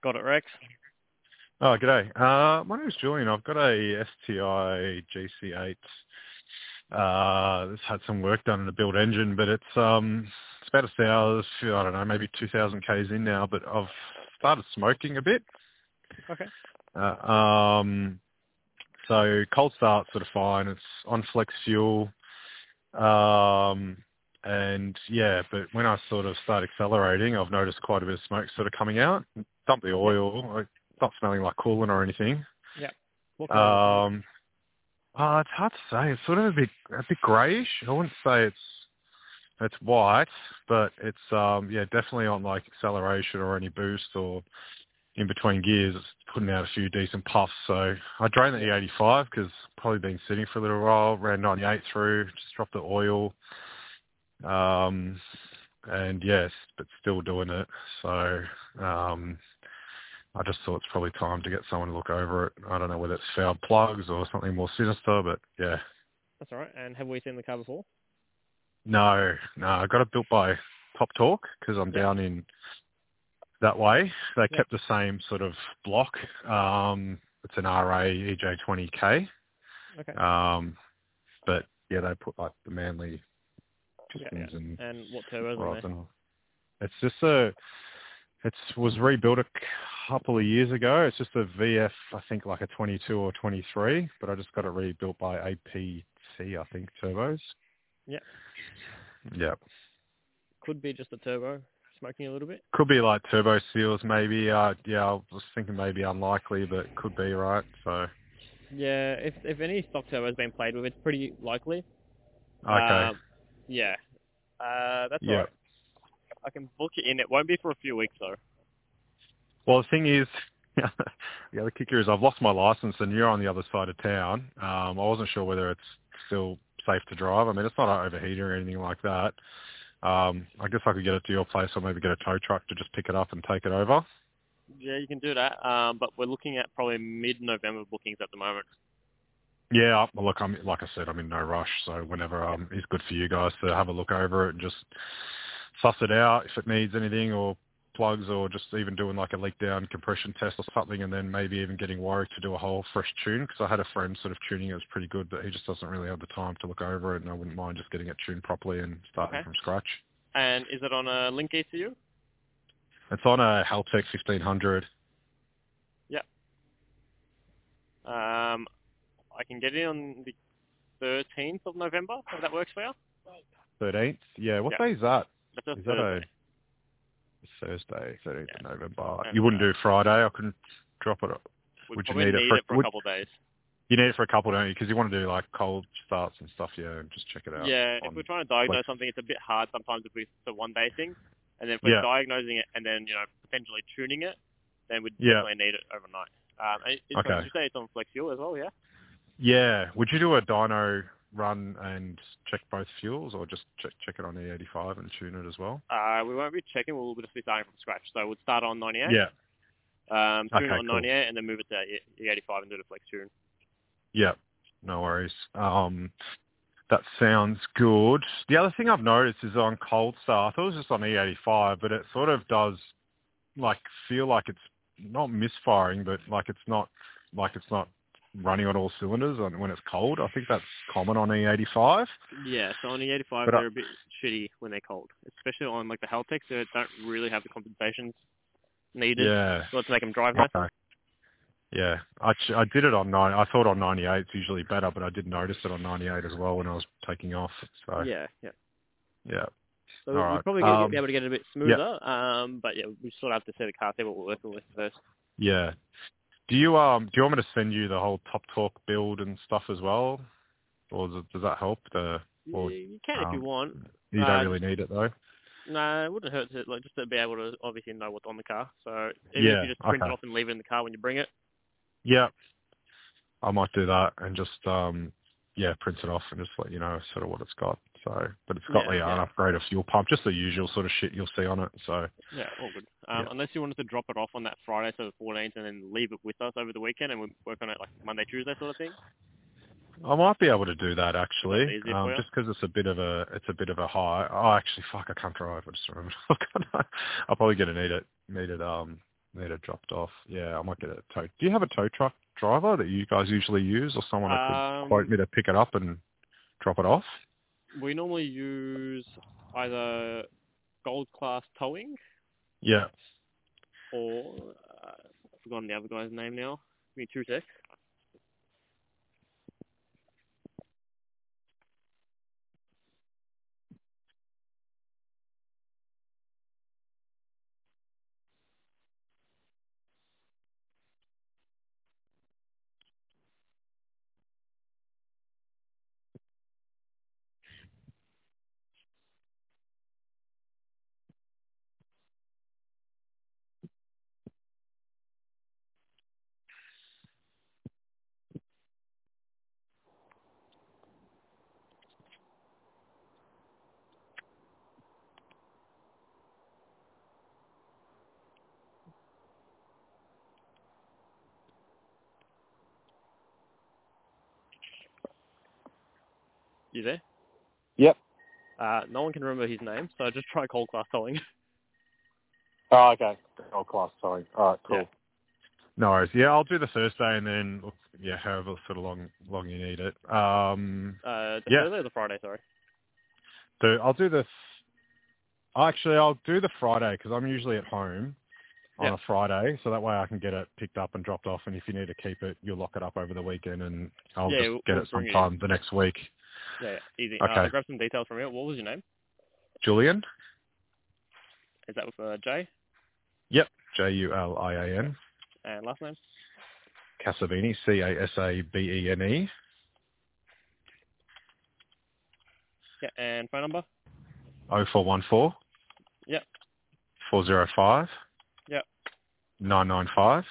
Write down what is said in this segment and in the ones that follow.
Got it, Rex. Oh, g'day. My name's Julian. I've got a STI GC8. It's had some work done in the build engine, but it's about 1,000, I don't know, maybe 2,000 Ks in now, but I've started smoking a bit. Okay. So cold start's sort of fine. It's on flex fuel. And yeah, but when I sort of start accelerating, I've noticed quite a bit of smoke sort of coming out. Dump the oil. It's not smelling like coolant or anything. Yeah. What colour is It's hard to say. It's sort of a bit greyish. I wouldn't say it's white, but it's definitely on like acceleration or any boost or in between gears. It's putting out a few decent puffs. So I drained the E85 because probably been sitting for a little while. Ran 98 through, just dropped the oil, and yes, but still doing it. So I just thought it's probably time to get someone to look over it. I don't know whether it's fouled plugs or something more sinister, but yeah. That's all right. And have we seen the car before? No, I got it built by Top Torque because I'm down in that way. They kept the same sort of block. It's an RA EJ20K. Okay. But yeah, they put like the Manly pistons and what turbos on there? It's just it was rebuilt a couple of years ago. It's just a VF, I think like a 22 or 23, but I just got it rebuilt by APT, I think, turbos. Yeah. Yeah. Could be just a turbo smoking a little bit. Could be like turbo seals maybe. I was thinking maybe unlikely, but could be, right? So. Yeah, if any stock turbo has been played with, it's pretty likely. Okay. That's all right. I can book it in. It won't be for a few weeks though. Well, the thing is, the kicker is I've lost my license and you're on the other side of town. I wasn't sure whether it's still safe to drive. I mean, it's not overheating or anything like that. I guess I could get it to your place or maybe get a tow truck to just pick it up and take it over. Yeah, you can do that. But we're looking at probably mid-November bookings at the moment. Yeah, look, like I said, I'm in no rush, so whenever it's good for you guys to have a look over it and just suss it out if it needs anything or plugs or just even doing like a leak down compression test or something, and then maybe even getting Warwick to do a whole fresh tune, because I had a friend sort of tuning it was pretty good, but he just doesn't really have the time to look over it, and I wouldn't mind just getting it tuned properly and starting from scratch. And is it on a Link ECU? It's on a Haltech 1500. Yep. I can get it on the 13th of November, if that works for you. 13th? Yeah, what day is that? That's a is Thursday. That a Thursday, 13th of November. You wouldn't do Friday? I couldn't drop it. Would you need it for a couple of days? You need it for a couple, don't you? Because you want to do like cold starts and stuff, and just check it out. Yeah, if we're trying to diagnose something, it's a bit hard sometimes if it's a one-day thing. And then if we're diagnosing it and then, potentially tuning it, then we'd definitely need it overnight. Did you say it's on flex fuel as well, yeah? Yeah. Would you do a dyno run and check both fuels, or just check it on E85 and tune it as well? We won't be checking. We'll just be starting from scratch. So we'll start on 98. Yeah. Tune it on 98 and then move it to E85 and do the flex tune. Yeah. No worries. That sounds good. The other thing I've noticed is on cold start, I thought it was just on E85, but it sort of does like feel like it's not misfiring, but like it's not running on all cylinders when it's cold. I think that's common on E85. Yeah, so on E85 they're a bit shitty when they're cold, especially on like the Haltech, so they don't really have the compensations needed to make them drive nice. Yeah, I did it on 9. I thought on 98 it's usually better, but I did notice it on 98 as well when I was taking off. So yeah. So all we'll probably be able to get it a bit smoother. But yeah, we sort of have to set a car, see what we're working with first. Yeah. Do you want me to send you the whole Top Torque build and stuff as well, or does that help? You can if you want. You don't really need it though. No, it wouldn't hurt to just to be able to obviously know what's on the car. So even if you just print it off and leave it in the car when you bring it. Yeah, I might do that and just print it off and just let you know sort of what it's got. So, but it's got an upgrade of fuel pump, just the usual sort of shit you'll see on it. So yeah, all good. Unless you wanted to drop it off on that Friday, so the 14th, and then leave it with us over the weekend, and we'll work on it like Monday, Tuesday sort of thing. I might be able to do that actually, just because it's a bit of a high. Oh, actually, fuck, I can't drive. I just remembered. I'll probably need it need it dropped off. Yeah, I might get a tow. Do you have a tow truck driver that you guys usually use, or someone that could quote me to pick it up and drop it off? We normally use either Gold Class Towing. Yeah. Or I've forgotten the other guy's name now. Give me 2 secs. You there? Yep. No one can remember his name, so just try Gold Class Towing. Oh, okay. Gold Class Towing. All right, cool. Yeah. No worries. Yeah, I'll do the Thursday and then, however sort of long you need it. The Thursday or the Friday, sorry? I'll do I'll do the Friday because I'm usually at home on a Friday, so that way I can get it picked up and dropped off. And if you need to keep it, you'll lock it up over the weekend, and I'll just get it sometime the next week. Yeah, easy. Okay. I'll grab some details from you. What was your name? Julian. Is that with J? Yep. Julian. And last name? Casabini. Casabene. Yeah, and phone number? 0414. Yep. 405. Yep. 995.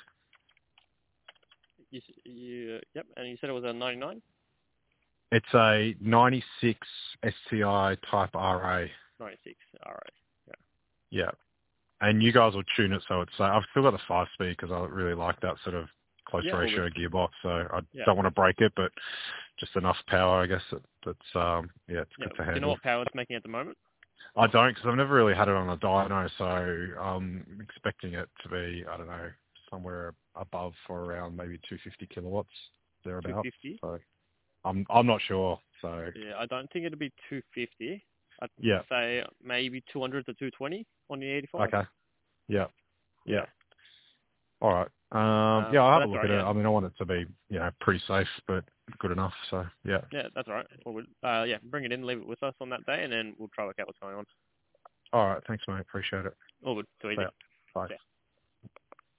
Yep, and you said it was a 99? It's a 96 STI Type RA. 96, all right. Yeah. And you guys will tune it so it's... I've still got the 5-speed because I really like that sort of close ratio gearbox, so I don't want to break it, but just enough power, I guess. It's good to handle. Do you know what power it's making at the moment? I don't, because I've never really had it on a dyno, so I'm expecting it to be, I don't know, somewhere above for around maybe 250 kilowatts, thereabouts. 250? So I'm not sure. So yeah, I don't think it'd be 250. I'd yeah, say maybe 200 to 220 on the 85. Okay. Yeah. All right. I'll have a look at it. I mean, I want it to be, pretty safe, but good enough. So yeah. Yeah, that's all right. Well, bring it in, leave it with us on that day, and then we'll try to work out what's going on. All right. Thanks, mate. Appreciate it. All good. Too easy. Bye. Yeah.